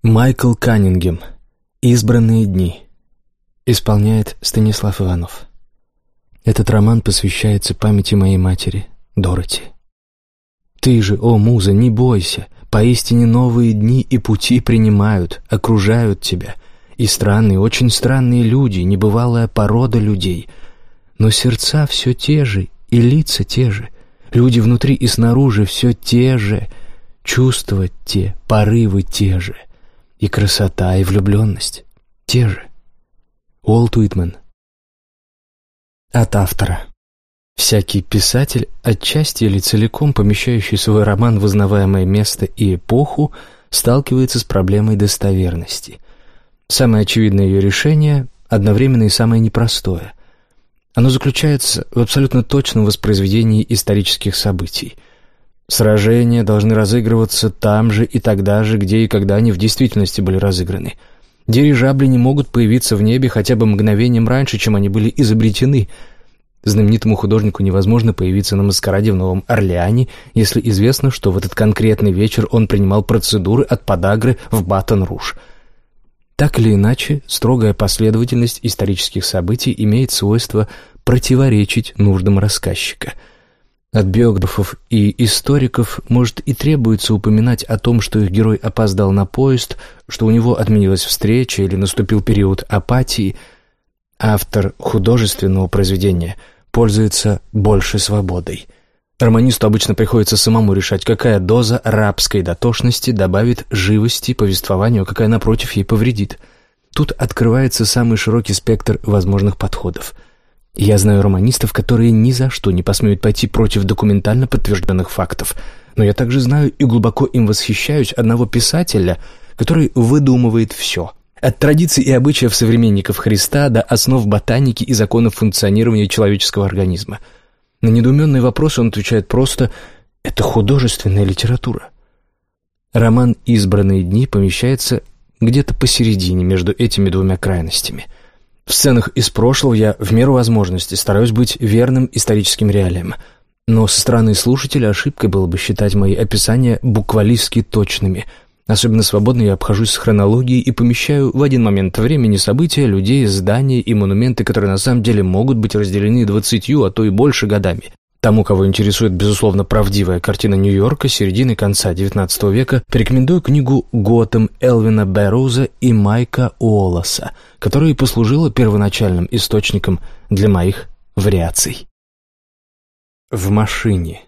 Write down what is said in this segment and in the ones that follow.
Майкл Каннингем. «Избранные дни». Исполняет Станислав Иванов. Этот роман посвящается памяти моей матери, Дороти. Ты же, о муза, не бойся, поистине новые дни и пути принимают, окружают тебя. И странные, очень странные люди, небывалая порода людей. Но сердца все те же, и лица те же. Люди внутри и снаружи все те же. Чувства те, порывы те же. И красота, и влюбленность те же. Уолт Уитмен. От автора. Всякий писатель, отчасти или целиком помещающий свой роман в узнаваемое место и эпоху, сталкивается с проблемой достоверности. Самое очевидное ее решение, одновременно и самое непростое. Оно заключается в абсолютно точном воспроизведении исторических событий. Сражения должны разыгрываться там же и тогда же, где и когда они в действительности были разыграны. Дирижабли не могут появиться в небе хотя бы мгновением раньше, чем они были изобретены. Знаменитому художнику невозможно появиться на маскараде в Новом Орлеане, если известно, что в этот конкретный вечер он принимал процедуры от подагры в Батон-Руж. Так или иначе, строгая последовательность исторических событий имеет свойство противоречить нуждам рассказчика. От биографов и историков, может, и требуется упоминать о том, что их герой опоздал на поезд, что у него отменилась встреча или наступил период апатии. Автор художественного произведения пользуется большей свободой. Романисту обычно приходится самому решать, какая доза рабской дотошности добавит живости повествованию, а какая, напротив, ей повредит. Тут открывается самый широкий спектр возможных подходов. Я знаю романистов, которые ни за что не посмеют пойти против документально подтвержденных фактов, но я также знаю и глубоко им восхищаюсь одного писателя, который выдумывает все. От традиций и обычаев современников Христа до основ ботаники и законов функционирования человеческого организма. На недоуменные вопросы он отвечает просто: это художественная литература. Роман «Избранные дни» помещается где-то посередине между этими двумя крайностями. В сценах из прошлого я в меру возможности стараюсь быть верным историческим реалиям, но со стороны слушателя ошибкой было бы считать мои описания буквалистски точными. Особенно свободно я обхожусь с хронологией и помещаю в один момент времени события, людей, здания и монументы, которые на самом деле могут быть разделены 20, а то и больше годами. Тому, кого интересует, безусловно, правдивая картина Нью-Йорка середины конца XIX века, порекомендую книгу «Готэм» Элвина Бэрроуза и Майка Уолласа, которая и послужила первоначальным источником для моих вариаций. В машине.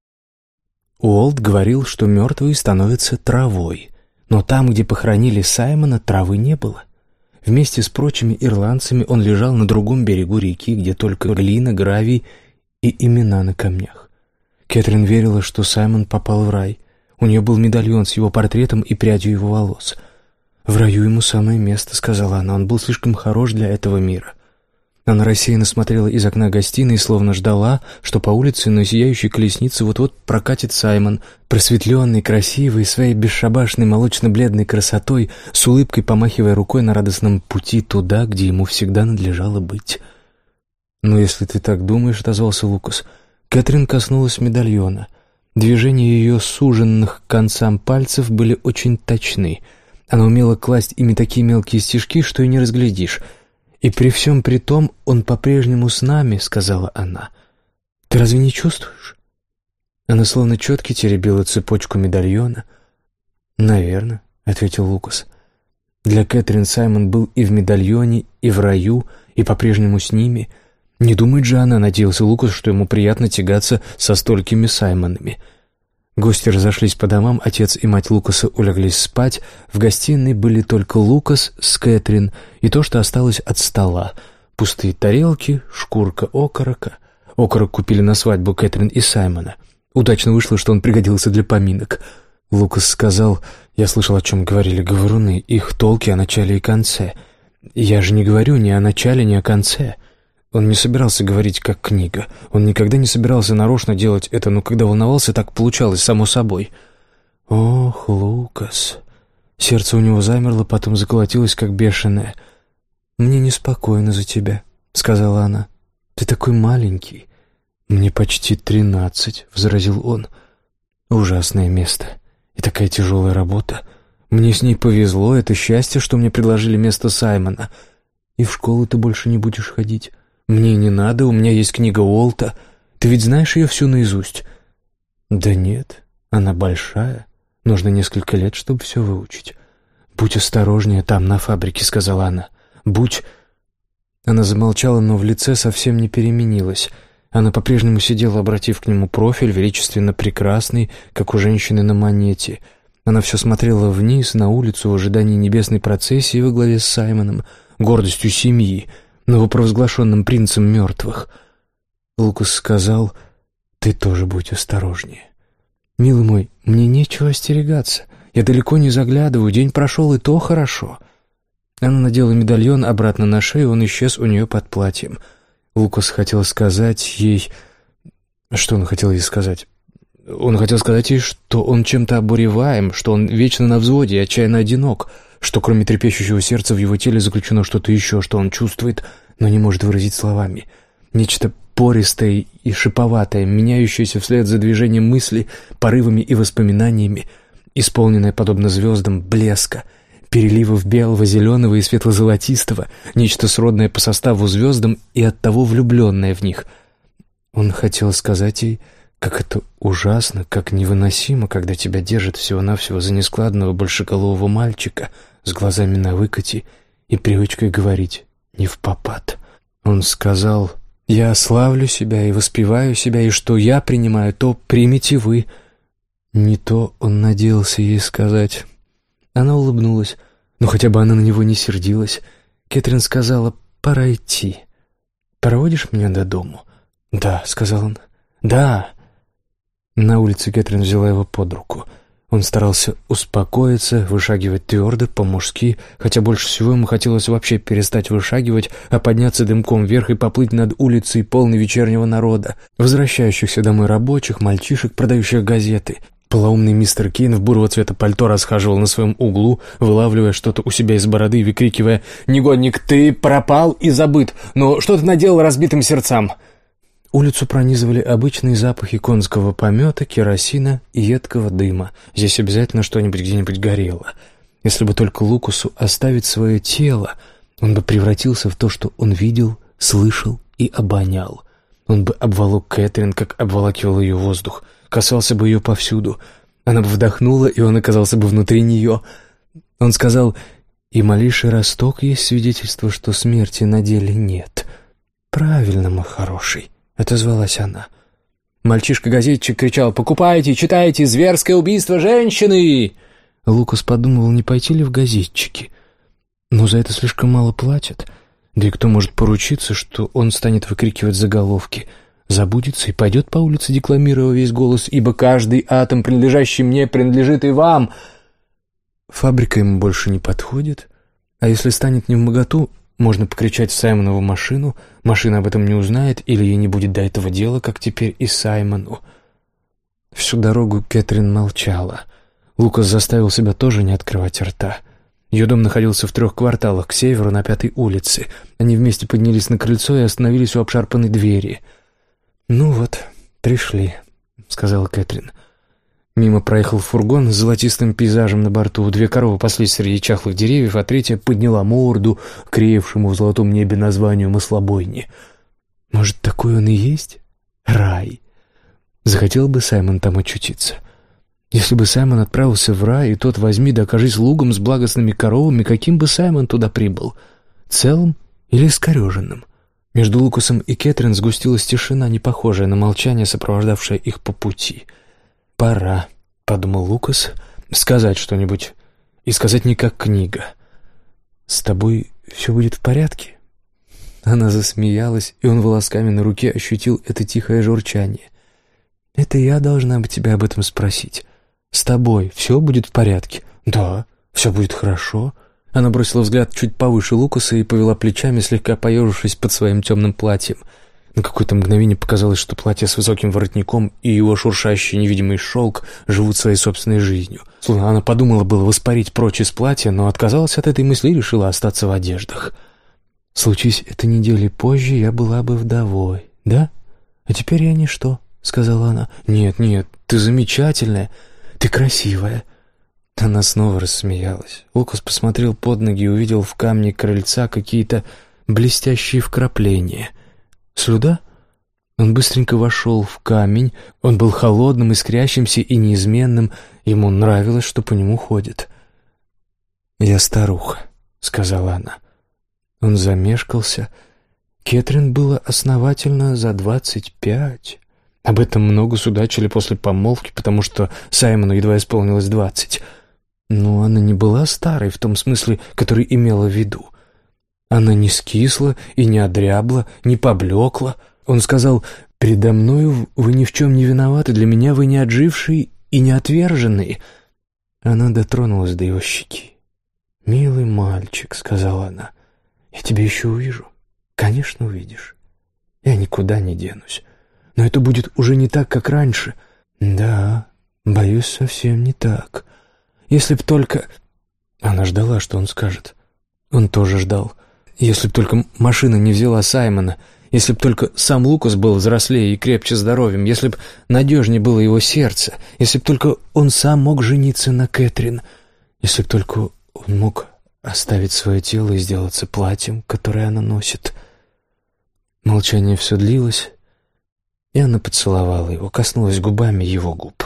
Уолт говорил, что мертвые становятся травой, но там, где похоронили Саймона, травы не было. Вместе с прочими ирландцами он лежал на другом берегу реки, где только глина, гравий и имена на камнях. Кэтрин верила, что Саймон попал в рай. У нее был медальон с его портретом и прядью его волос. «В раю ему самое место», — сказала она, — «он был слишком хорош для этого мира». Она рассеянно смотрела из окна гостиной и словно ждала, что по улице на сияющей колеснице вот-вот прокатит Саймон, просветленный, красивый, своей бесшабашной молочно-бледной красотой, с улыбкой помахивая рукой на радостном пути туда, где ему всегда надлежало быть. «Ну, если ты так думаешь», — отозвался Лукас. Кэтрин коснулась медальона. Движения ее суженных к концам пальцев были очень точны. Она умела класть ими такие мелкие стежки, что и не разглядишь. «И при всем при том он по-прежнему с нами», — сказала она. «Ты разве не чувствуешь?» Она словно четки теребила цепочку медальона. «Наверно», — ответил Лукас. Для Кэтрин Саймон был и в медальоне, и в раю, и по-прежнему с ними. Не думает же она, надеялся Лукас, что ему приятно тягаться со столькими Саймонами. Гости разошлись по домам, отец и мать Лукаса улеглись спать. В гостиной были только Лукас с Кэтрин и то, что осталось от стола. Пустые тарелки, шкурка окорока. Окорок купили на свадьбу Кэтрин и Саймона. Удачно вышло, что он пригодился для поминок. Лукас сказал: «Я слышал, о чем говорили говоруны, их толки о начале и конце. Я же не говорю ни о начале, ни о конце». Он не собирался говорить как книга. Он никогда не собирался нарочно делать это, но когда волновался, так получалось само собой. «Ох, Лукас!» Сердце у него замерло, потом заколотилось, как бешеное. «Мне неспокойно за тебя», — сказала она. «Ты такой маленький». «Мне почти 13», — возразил он. «Ужасное место. И такая тяжелая работа. Мне с ней повезло, это счастье, что мне предложили место Саймона. И в школу ты больше не будешь ходить. Мне не надо, у меня есть книга Уолта. Ты ведь знаешь ее всю наизусть?» «Да нет, она большая. Нужно несколько лет, чтобы все выучить. Будь осторожнее там, на фабрике», — сказала она. «Будь...» Она замолчала, но в лице совсем не переменилась. Она по-прежнему сидела, обратив к нему профиль, величественно прекрасный, как у женщины на монете. Она все смотрела вниз, на улицу, в ожидании небесной процессии во главе с Саймоном, гордостью семьи, новопровозглашенным принцем мертвых. Лукас сказал: «Ты тоже будь осторожнее. Милый мой, мне нечего остерегаться. Я далеко не заглядываю, день прошел, и то хорошо». Она надела медальон обратно на шею, он исчез у нее под платьем. Лукас хотел сказать ей... Что он хотел ей сказать? Он хотел сказать ей, что он чем-то обуреваем, что он вечно на взводе и отчаянно одинок, что кроме трепещущего сердца в его теле заключено что-то еще, что он чувствует, но не может выразить словами. Нечто пористое и шиповатое, меняющееся вслед за движением мысли, порывами и воспоминаниями, исполненное, подобно звездам, блеска, переливов белого, зеленого и светло-золотистого, нечто сродное по составу звездам и оттого влюбленное в них. Он хотел сказать ей, как это ужасно, как невыносимо, когда тебя держат всего-навсего за нескладного большеголового мальчика с глазами навыкате и привычкой говорить невпопад. Он сказал: «Я славлю себя и воспеваю себя, и что я принимаю, то примите вы». Не то он надеялся ей сказать. Она улыбнулась, но хотя бы она на него не сердилась. Кэтрин сказала: «Пора идти. Проводишь меня до дому?» «Да», — сказал он. «Да». На улице Кэтрин взяла его под руку. Он старался успокоиться, вышагивать твердо, по-мужски, хотя больше всего ему хотелось вообще перестать вышагивать, а подняться дымком вверх и поплыть над улицей, полной вечернего народа, возвращающихся домой рабочих, мальчишек, продающих газеты. Полоумный мистер Кейн в бурого цвета пальто расхаживал на своем углу, вылавливая что-то у себя из бороды и выкрикивая: «Негодник, ты пропал и забыт! Но что ты наделал разбитым сердцам?» Улицу пронизывали обычные запахи конского помета, керосина и едкого дыма. Здесь обязательно что-нибудь где-нибудь горело. Если бы только Лукасу оставить свое тело, он бы превратился в то, что он видел, слышал и обонял. Он бы обволок Кэтрин, как обволакивал ее воздух, касался бы ее повсюду. Она бы вдохнула, и он оказался бы внутри нее. Он сказал: «И малейший росток есть свидетельство, что смерти на деле нет». «Правильно, мой хороший», — отозвалась она. Мальчишка-газетчик кричал: «Покупайте, читайте, зверское убийство женщины!» Лукас подумывал, не пойти ли в газетчики. Но за это слишком мало платят. Да и кто может поручиться, что он станет выкрикивать заголовки, забудется и пойдет по улице, декламируя весь голос: «Ибо каждый атом, принадлежащий мне, принадлежит и вам». Фабрика ему больше не подходит. А если станет невмоготу, можно покричать в Саймонову машину, машина об этом не узнает, или ей не будет до этого дела, как теперь и Саймону. Всю дорогу Кэтрин молчала. Лукас заставил себя тоже не открывать рта. Ее дом находился в 3 кварталах к северу на 5-й улице. Они вместе поднялись на крыльцо и остановились у обшарпанной двери. «Ну вот, пришли», — сказала Кэтрин. Мимо проехал фургон с золотистым пейзажем на борту. 2 коровы паслись среди чахлых деревьев, а 3-я подняла морду к реевшему в золотом небе названию маслобойни. Может, такой он и есть? Рай. Захотел бы Саймон там очутиться. Если бы Саймон отправился в рай, и тот возьми да окажись лугом с благостными коровами, каким бы Саймон туда прибыл? Целым или искореженным? Между Лукасом и Кэтрин сгустилась тишина, не похожая на молчание, сопровождавшее их по пути. «Пора», — подумал Лукас, — «сказать что-нибудь, и сказать не как книга. С тобой все будет в порядке?» Она засмеялась, и он волосками на руке ощутил это тихое журчание. «Это я должна бы тебя об этом спросить. С тобой все будет в порядке?» «Да, все будет хорошо». Она бросила взгляд чуть повыше Лукаса и повела плечами, слегка поежившись под своим темным платьем. На какое-то мгновение показалось, что платье с высоким воротником и его шуршащий невидимый шелк живут своей собственной жизнью. Словно она подумала было воспарить прочь из платья, но отказалась от этой мысли и решила остаться в одеждах. «Случись это недели позже, я была бы вдовой, да? А теперь я ничто», — сказала она. «Нет, нет, ты замечательная, ты красивая». Она снова рассмеялась. Лукас посмотрел под ноги и увидел в камне крыльца какие-то блестящие вкрапления. Слюда? Он быстренько вошел в камень. Он был холодным, искрящимся и неизменным. Ему нравилось, что по нему ходят. «Я старуха», — сказала она. Он замешкался. Кэтрин было основательно за 25. Об этом много судачили после помолвки, потому что Саймону едва исполнилось 20. Но она не была старой в том смысле, который имела в виду. Она не скисла и не одрябла, не поблекла. Он сказал: «Предо мною вы ни в чем не виноваты, для меня вы не отжившие и не отверженные». Она дотронулась до его щеки. «Милый мальчик», — сказала она, — «я тебя еще увижу». «Конечно, увидишь. Я никуда не денусь. Но это будет уже не так, как раньше». «Да, боюсь, совсем не так. Если б только...» Она ждала, что он скажет. Он тоже ждал. Если б только машина не взяла Саймона, если б только сам Лукас был взрослее и крепче здоровьем, если б надежнее было его сердце, если б только он сам мог жениться на Кэтрин, если б только он мог оставить свое тело и сделаться платьем, которое она носит. Молчание все длилось, и она поцеловала его, коснулась губами его губ.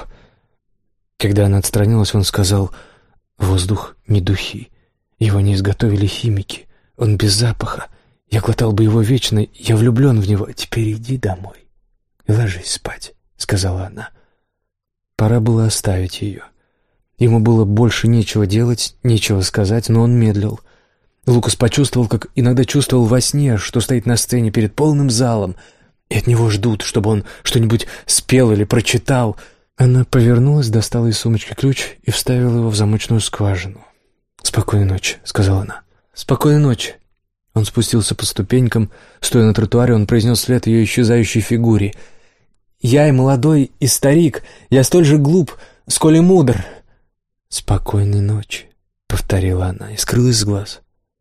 Когда она отстранилась, он сказал: «Воздух не духи, его не изготовили химики, он без запаха. Я глотал бы его вечно, я влюблен в него. Теперь иди домой и ложись спать», — сказала она. Пора было оставить ее. Ему было больше нечего делать, нечего сказать, но он медлил. Лукас почувствовал, как иногда чувствовал во сне, что стоит на сцене перед полным залом, и от него ждут, чтобы он что-нибудь спел или прочитал. Она повернулась, достала из сумочки ключ и вставила его в замочную скважину. «Спокойной ночи», — сказала она. «Спокойной ночи». Он спустился по ступенькам. Стоя на тротуаре, он произнес вслед ее исчезающей фигуре: «Я и молодой, и старик, я столь же глуп, сколь и мудр». «Спокойной ночи», — повторила она и скрылась с глаз.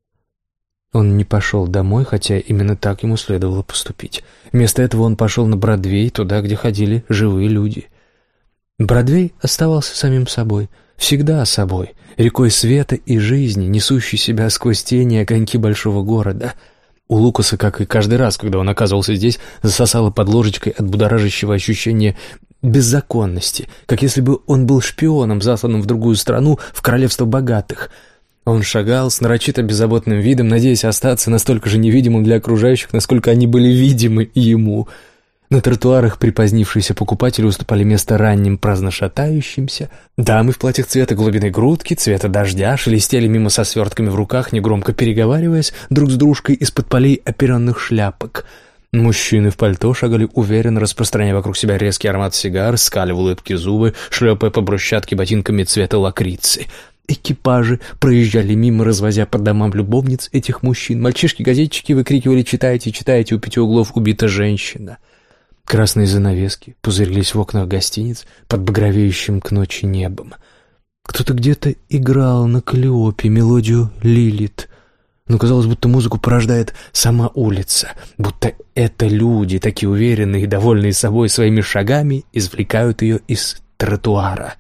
Он не пошел домой, хотя именно так ему следовало поступить. Вместо этого он пошел на Бродвей, туда, где ходили живые люди. Бродвей оставался самим собой, всегда собой, рекой света и жизни, несущей себя сквозь тени и огоньки большого города. У Лукаса, как и каждый раз, когда он оказывался здесь, засосало под ложечкой от будоражащего ощущения беззаконности, как если бы он был шпионом, засланным в другую страну, в королевство богатых. Он шагал с нарочито беззаботным видом, надеясь остаться настолько же невидимым для окружающих, насколько они были видимы ему. На тротуарах припозднившиеся покупатели уступали место ранним праздно шатающимся. Дамы в платьях цвета голубиной грудки, цвета дождя, шелестели мимо со свертками в руках, негромко переговариваясь друг с дружкой из-под полей оперенных шляпок. Мужчины в пальто шагали уверенно, распространяя вокруг себя резкий аромат сигар, скаля в улыбке зубы, шлепая по брусчатке ботинками цвета лакрицы. Экипажи проезжали мимо, развозя по домам любовниц этих мужчин. Мальчишки-газетчики выкрикивали: «Читайте, читайте, у 5 углов убита женщина». Красные занавески пузырились в окнах гостиниц под багровеющим к ночи небом. Кто-то где-то играл на калиопе мелодию «Лилит». Но казалось, будто музыку порождает сама улица, будто это люди, такие уверенные и довольные собой своими шагами, извлекают ее из тротуара.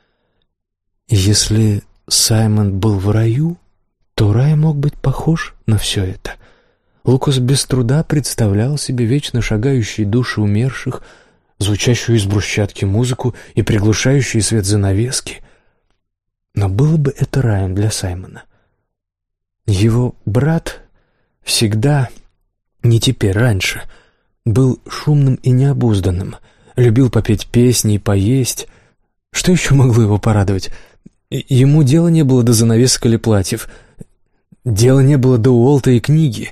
Если Саймон был в раю, то рай мог быть похож на все это. Лукас без труда представлял себе вечно шагающие души умерших, звучащую из брусчатки музыку и приглушающие свет занавески. Но было бы это раем для Саймона. Его брат всегда, не теперь, раньше, был шумным и необузданным, любил попеть песни и поесть. Что еще могло его порадовать? Ему дела не было до занавесок или платьев, дела не было до Уолта и книги.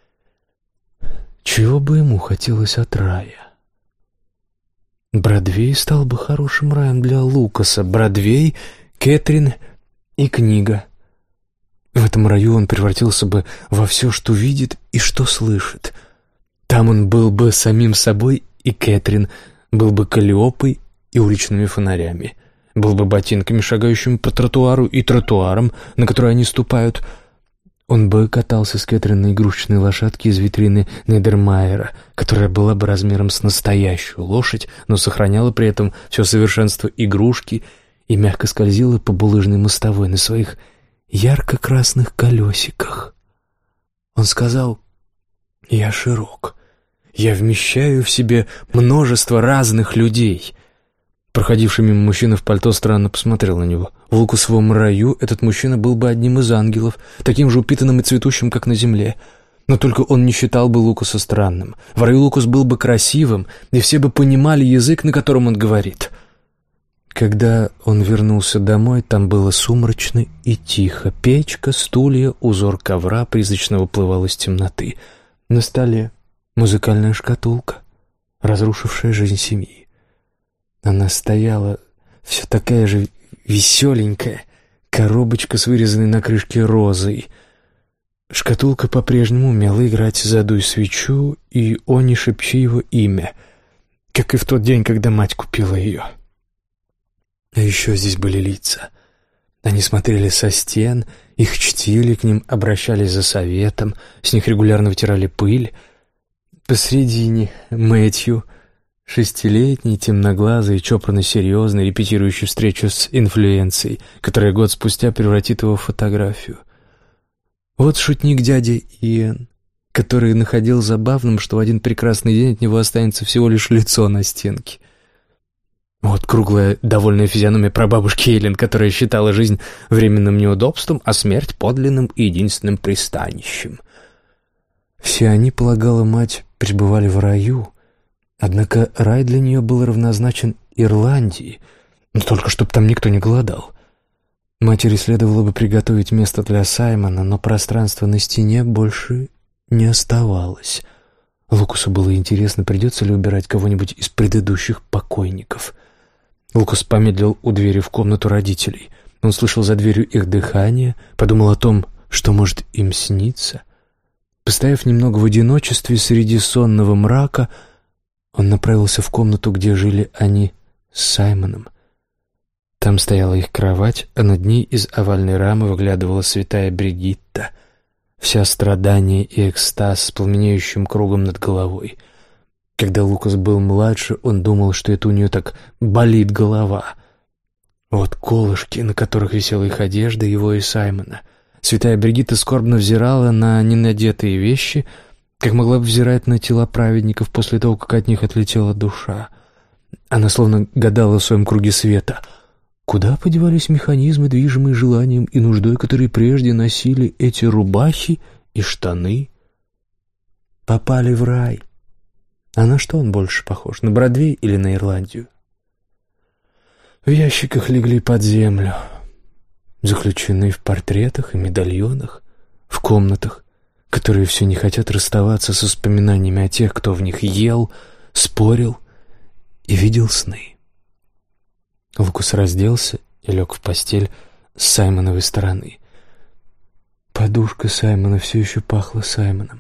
Чего бы ему хотелось от рая? Бродвей стал бы хорошим раем для Лукаса. Бродвей, Кэтрин и книга. В этом раю он превратился бы во все, что видит и что слышит. Там он был бы самим собой и Кэтрин, был бы калиопой и уличными фонарями, был бы ботинками, шагающими по тротуару, и тротуаром, на который они ступают. Он бы катался с Кэтрин на игрушечной лошадке из витрины Недермайера, которая была бы размером с настоящую лошадь, но сохраняла при этом все совершенство игрушки и мягко скользила по булыжной мостовой на своих ярко-красных колесиках. Он сказал: «Я широк. Я вмещаю в себе множество разных людей». Проходивший мимо мужчина в пальто странно посмотрел на него. В Лукасовом раю этот мужчина был бы одним из ангелов, таким же упитанным и цветущим, как на земле. Но только он не считал бы Лукаса странным. В раю Лукас был бы красивым, и все бы понимали язык, на котором он говорит. Когда он вернулся домой, там было сумрачно и тихо. Печка, стулья, узор ковра призрачно выплывал из темноты. На столе музыкальная шкатулка, разрушившая жизнь семьи. Она стояла, все такая же веселенькая, коробочка с вырезанной на крышке розой. Шкатулка по-прежнему умела играть «Задуй свечу» и «О, не шепчи его имя», как и в тот день, когда мать купила ее. А еще здесь были лица. Они смотрели со стен, их чтили, к ним обращались за советом, с них регулярно вытирали пыль. Посредине Мэтью, 6-летний, темноглазый, чопорно-серьезный, репетирующий встречу с инфлюенцией, которая год спустя превратит его в фотографию. Вот шутник дядя Иэн, который находил забавным, что в один прекрасный день от него останется всего лишь лицо на стенке. Вот круглая, довольная физиономия прабабушки Эллен, которая считала жизнь временным неудобством, а смерть подлинным и единственным пристанищем. Все они, полагала мать, пребывали в раю. Однако рай для нее был равнозначен Ирландии, но только чтоб там никто не голодал. Матери следовало бы приготовить место для Саймона, но пространства на стене больше не оставалось. Лукасу было интересно, придется ли убирать кого-нибудь из предыдущих покойников. Лукас помедлил у двери в комнату родителей. Он слышал за дверью их дыхание, подумал о том, что может им сниться. Постояв немного в одиночестве среди сонного мрака, он направился в комнату, где жили они с Саймоном. Там стояла их кровать, а над ней из овальной рамы выглядывала святая Бригитта, вся страдание и экстаз с пламенеющим кругом над головой. Когда Лукас был младше, он думал, что это у нее так болит голова. Вот колышки, на которых висела их одежда, его и Саймона. Святая Бригитта скорбно взирала на ненадетые вещи, как могла бы взирать на тела праведников после того, как от них отлетела душа. Она словно гадала в своем круге света. Куда подевались механизмы, движимые желанием и нуждой, которые прежде носили эти рубахи и штаны? Попали в рай. А на что он больше похож, на Бродвей или на Ирландию? В ящиках легли под землю, заключены в портретах и медальонах, в комнатах, которые все не хотят расставаться с воспоминаниями о тех, кто в них ел, спорил и видел сны. Лукас разделся и лег в постель с Саймоновой стороны. Подушка Саймона все еще пахла Саймоном.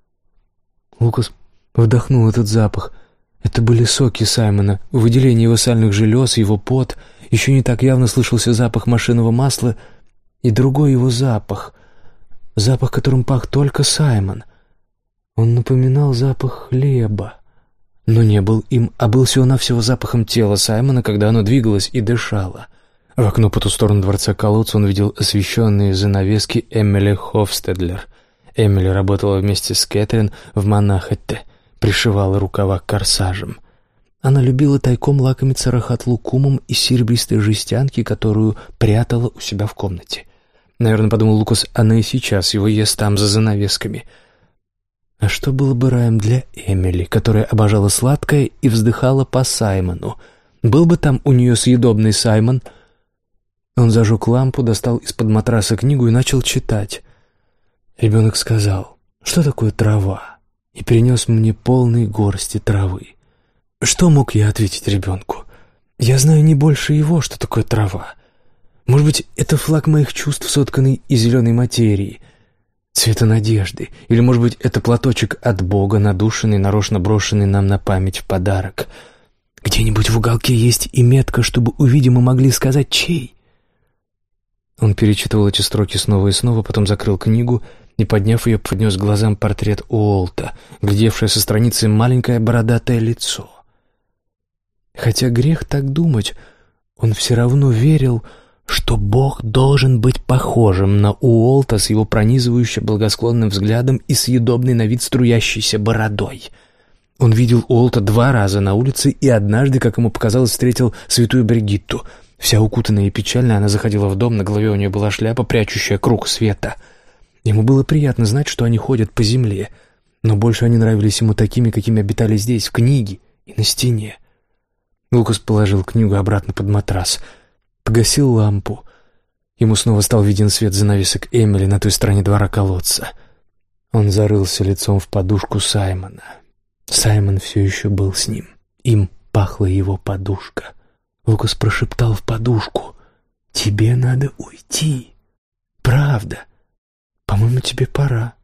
Лукас вдохнул этот запах. Это были соки Саймона, выделение его сальных желез, его пот. Еще не так явно слышался запах машинного масла и другой его запах, которым пах только Саймон. Он напоминал запах хлеба, но не был им, а был всего-навсего запахом тела Саймона, когда оно двигалось и дышало. В окно по ту сторону дворца-колодца он видел освещенные занавески Эмили Хофстедлер. Эмили работала вместе с Кэтрин в Монахетте, пришивала рукава к корсажам. Она любила тайком лакомиться рахат-лукумом из серебристой жестянки, которую прятала у себя в комнате. Наверное, подумал Лукас, она и сейчас его ест там за занавесками. А что было бы раем для Эмили, которая обожала сладкое и вздыхала по Саймону? Был бы там у нее съедобный Саймон? Он зажег лампу, достал из-под матраса книгу и начал читать. Ребенок сказал: «Что такое трава?» и принес мне полные горсти травы. Что мог я ответить ребенку? Я знаю не больше его, что такое трава. Может быть, это флаг моих чувств, сотканный из зеленой материи, цвета надежды, или, может быть, это платочек от Бога, надушенный, нарочно брошенный нам на память в подарок. Где-нибудь в уголке есть и метка, чтобы увидя мы могли сказать, чей. Он перечитывал эти строки снова и снова, потом закрыл книгу и, подняв ее, поднес к глазам портрет Уолта, глядевшее со страницы маленькое бородатое лицо. Хотя грех так думать, Он все равно верил, что Бог должен быть похожим на Уолта с его пронизывающе благосклонным взглядом и съедобной на вид струящейся бородой. Он видел Уолта 2 раза на улице и однажды, как ему показалось, встретил святую Бригитту. Вся укутанная и печальная, она заходила в дом, на голове у нее была шляпа, прячущая круг света. Ему было приятно знать, что они ходят по земле, но больше они нравились ему такими, какими обитали здесь, в книге и на стене. Лукас положил книгу обратно под матрас, погасил лампу. Ему снова стал виден свет занавесок Эмили на той стороне двора колодца. Он зарылся лицом в подушку Саймона. Саймон все еще был с ним. Им пахла его подушка. Лукас прошептал в подушку: «Тебе надо уйти. Правда. По-моему, тебе пора».